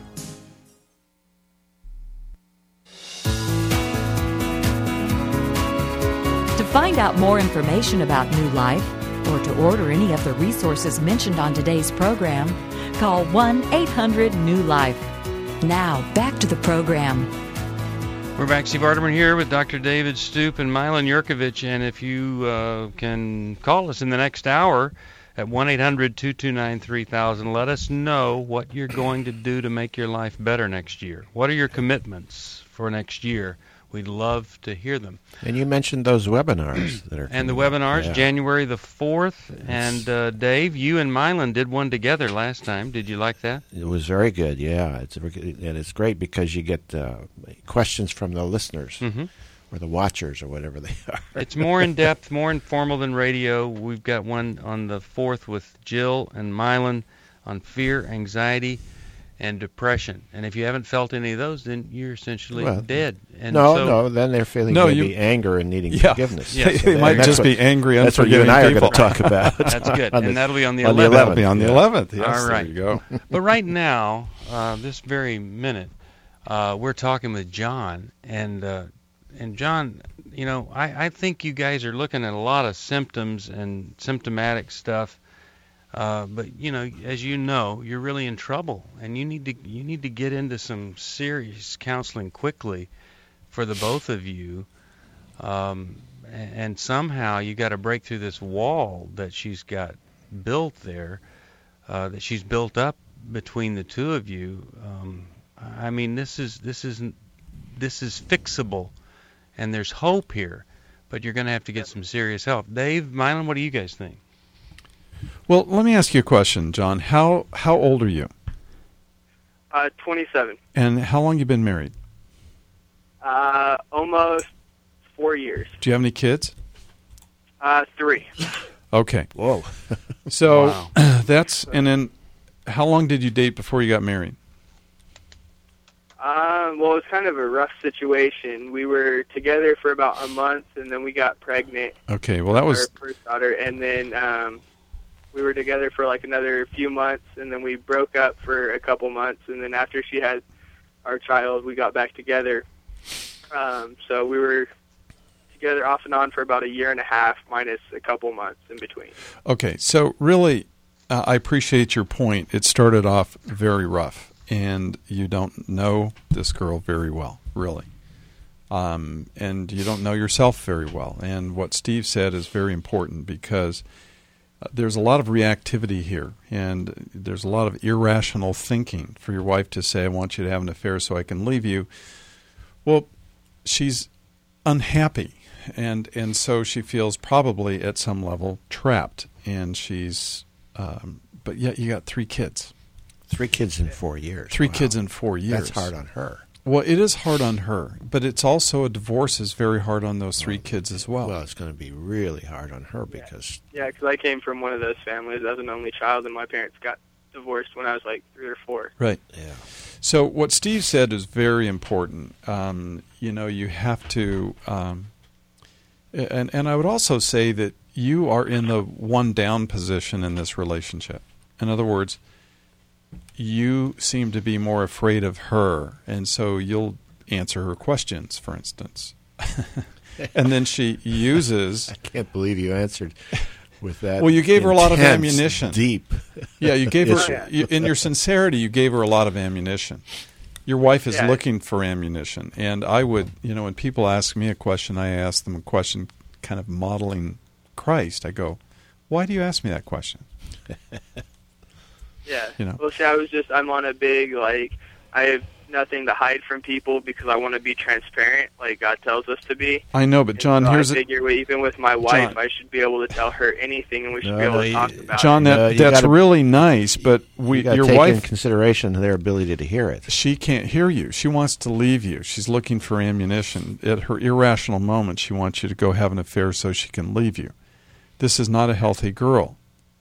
To find out more information about New Life or to order any of the resources mentioned on today's program, call one eight hundred new life. Now, back to the program. We're back. Steve Arterburn here with Doctor David Stoop and Milan Yurkovich. And if you uh, can call us in the next hour at one eight hundred two two nine three thousand, let us know what you're going to do to make your life better next year. What are your commitments for next year? We'd love to hear them. And you mentioned those webinars that are and the webinars, yeah. January the fourth. And uh, Dave, you and Milan did one together last time. Did you like that? It was very good, yeah. It's and it's great because you get uh, questions from the listeners mm-hmm. or the watchers or whatever they are. It's more in-depth, more informal than radio. We've got one on the fourth with Jill and Milan on fear, anxiety, and depression. And if you haven't felt any of those, then you're essentially well, dead. And no, so, no, then they're feeling no, maybe you, anger and needing yeah, forgiveness. Yes. They, they might just what, be angry, That's what you and I are going to talk about. That's good. on and the, that'll be on the on eleventh. The That'll be on the yeah. eleventh. Yes, All right. There you go. But right now, uh, this very minute, uh, we're talking with John. And, uh, and John, you know, I, I think you guys are looking at a lot of symptoms and symptomatic stuff. Uh, but you know, as you know, you're really in trouble, and you need to you need to get into some serious counseling quickly for the both of you. Um, and, and somehow you got to break through this wall that she's got built there, uh, that she's built up between the two of you. Um, I mean, this is this isn't this is fixable, and there's hope here, but you're going to have to get some serious help. Dave, Milan, what do you guys think? Well, let me ask you a question, John. How how old are you? Uh, twenty-seven. And how long you been married? Uh, almost four years. Do you have any kids? Uh, three. Okay. Whoa. So Wow. that's and then how long did you date before you got married? Um, well, it was kind of a rough situation. We were together for about a month, and then we got pregnant. Okay. Well, that was our first daughter, and then um. we were together for like another few months, and then we broke up for a couple months, and then after she had our child, we got back together. Um, so we were together off and on for about a year and a half, minus a couple months in between. Okay. So really, uh, I appreciate your point. It started off very rough, and you don't know this girl very well, really. Um, and you don't know yourself very well. And what Steve said is very important because Uh, there's a lot of reactivity here, and there's a lot of irrational thinking for your wife to say, I want you to have an affair so I can leave you. Well, she's unhappy, and, and so she feels probably at some level trapped, and she's, um, but yet you got three kids. Three kids in four years. Three Wow. kids in four years. That's hard on her. Well, it is hard on her, but it's also a divorce is very hard on those three kids as well. Well, it's going to be really hard on her because... Yeah, because I came from one of those families as an only child, and my parents got divorced when I was like three or four. Right. Yeah. So what Steve said is very important. Um, you know, you have to... Um, and, and I would also say that you are in the one-down position in this relationship. In other words... you seem to be more afraid of her, and so you'll answer her questions, for instance. And then she uses... I can't believe you answered with that. Well, you gave her a lot of intense, ammunition. Deep. Yeah, you gave her... Yeah. You, in your sincerity, you gave her a lot of ammunition. Your wife is Yeah. looking for ammunition. And I would, you know, when people ask me a question, I ask them a question kind of modeling Christ. I go, why do you ask me that question? Yeah. You know. Well, see, I was just, I'm on a big, like, I have nothing to hide from people because I want to be transparent, like God tells us to be. I know, but John, And so here's... I figure even with my wife, John. I should be able to tell her anything, and we should No, be able no, to you- talk about John, it. that, Uh, you that's gotta- really nice, but we, you gotta your take wife... in consideration their ability to hear it. She can't hear you. She wants to leave you. She's looking for ammunition. At her irrational moment, she wants you to go have an affair so she can leave you. This is not a healthy girl.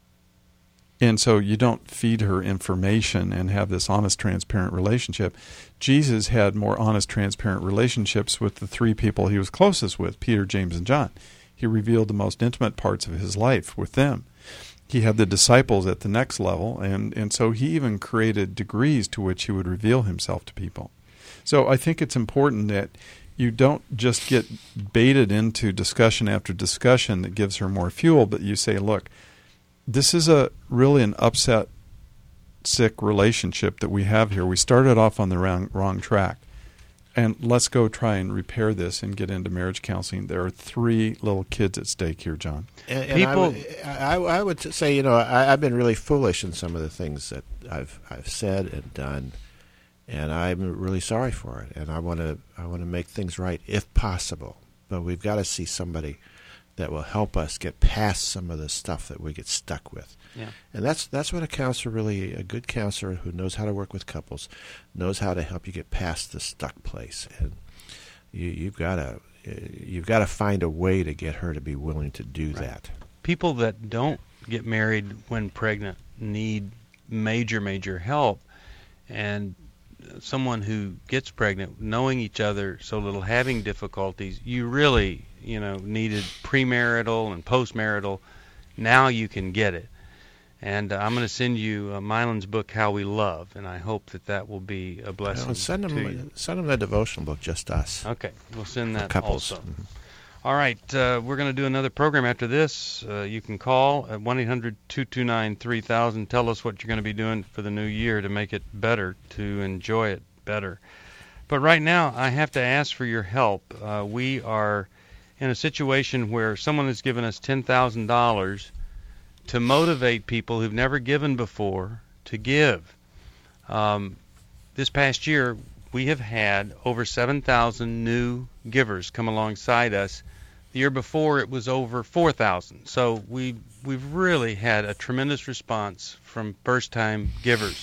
And so you don't feed her information and have this honest, transparent relationship. Jesus had more honest, transparent relationships with the three people he was closest with, Peter, James, and John. He revealed the most intimate parts of his life with them. he had the disciples at the next level, and, and so he even created degrees to which he would reveal himself to people. So I think it's important that you don't just get baited into discussion after discussion that gives her more fuel, but you say, look, this is a really an upset, sick relationship that we have here. We started off on the wrong, wrong track. And let's go try and repair this and get into marriage counseling. There are three little kids at stake here, John. And, and People, I would, I, I would say, you know, I, I've been really foolish in some of the things that I've I've said and done, and I'm really sorry for it. And I want to I want to make things right if possible. But we've got to see somebody that will help us get past some of the stuff that we get stuck with. Yeah. And that's that's what a counselor really, a good counselor who knows how to work with couples, knows how to help you get past the stuck place. And you, you've got to you've got to find a way to get her to be willing to do right. that. People that don't get married when pregnant need major, major help. And someone who gets pregnant, knowing each other so little, having difficulties, you really, you know, needed premarital and postmarital. Now you can get it. And uh, I'm going to send you uh, Mylan's book, How We Love, and I hope that that will be a blessing well, send them, to you. Send them the devotional book, Just Us. Okay, we'll send that couples. also. Mm-hmm. All right, uh, we're going to do another program after this. Uh, you can call at one eight hundred two two nine three thousand. Tell us what you're going to be doing for the new year to make it better, to enjoy it better. But right now, I have to ask for your help. Uh, we are in a situation where someone has given us ten thousand dollars to motivate people who've never given before to give. Um, this past year, we have had over seven thousand new givers come alongside us. The year before, it was over four thousand. So we, we've really had a tremendous response from first-time givers.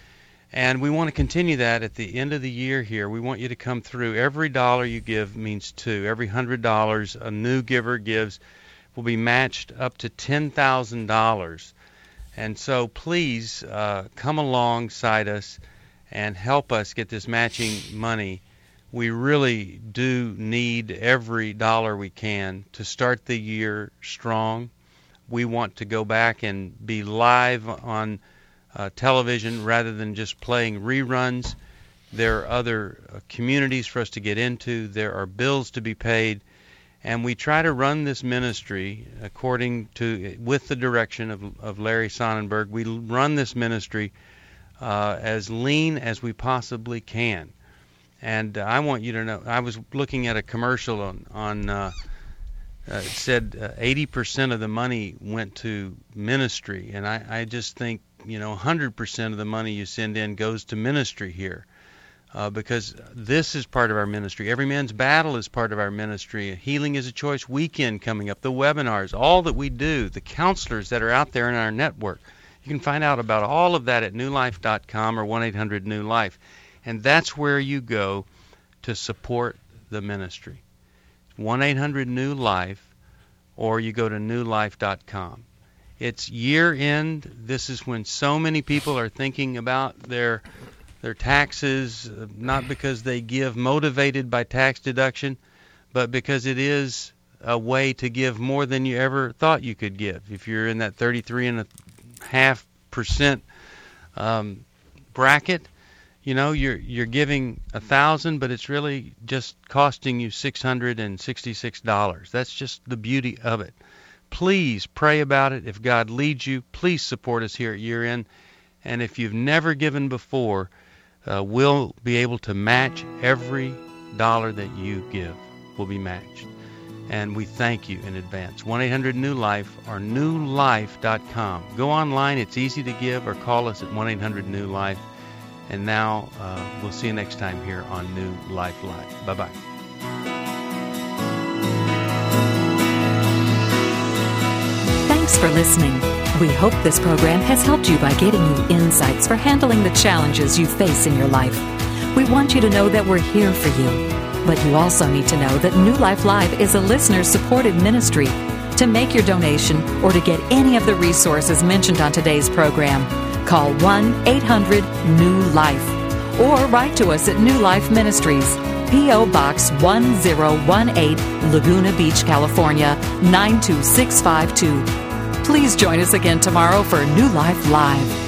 And we want to continue that at the end of the year here. We want you to come through. Every dollar you give means two. Every one hundred dollars a new giver gives will be matched up to ten thousand dollars. And so please uh, come alongside us and help us get this matching money. We really do need every dollar we can to start the year strong. We want to go back and be live on uh, television rather than just playing reruns. There are other uh, communities for us to get into. There are bills to be paid. And we try to run this ministry according to, with the direction of, of Larry Sonnenberg. We run this ministry uh, as lean as we possibly can. And uh, I want you to know, I was looking at a commercial on, on uh, uh, it said uh, eighty percent of the money went to ministry. And I, I just think, you know, one hundred percent of the money you send in goes to ministry here. Uh, because this is part of our ministry. Every Man's Battle is part of our ministry. Healing is a Choice weekend coming up, the webinars, all that we do, the counselors that are out there in our network. You can find out about all of that at new life dot com or one eight hundred new life. And that's where you go to support the ministry. one eight hundred new life, or you go to new life dot com. It's year end. This is when so many people are thinking about their their taxes, not because they give motivated by tax deduction, but because it is a way to give more than you ever thought you could give. If you're in that thirty-three and a half percent um, bracket, you know, you're you're giving a thousand, but it's really just costing you six hundred and sixty-six dollars. That's just the beauty of it. Please pray about it. If God leads you, please support us here at Year End. And if you've never given before, Uh, we'll be able to match every dollar that you give will be matched. And we thank you in advance. one eight hundred new life or new life dot com. Go online. It's easy to give, or call us at one eight hundred new life. And now uh, we'll see you next time here on New Life Live. Bye-bye. Thanks for listening. We hope this program has helped you by getting you insights for handling the challenges you face in your life. We want you to know that we're here for you. But you also need to know that New Life Live is a listener-supported ministry. To make your donation or to get any of the resources mentioned on today's program, call one eight hundred new life or write to us at New Life Ministries, P O. Box one zero one eight, Laguna Beach, California, nine two six five two. Please join us again tomorrow for New Life Live.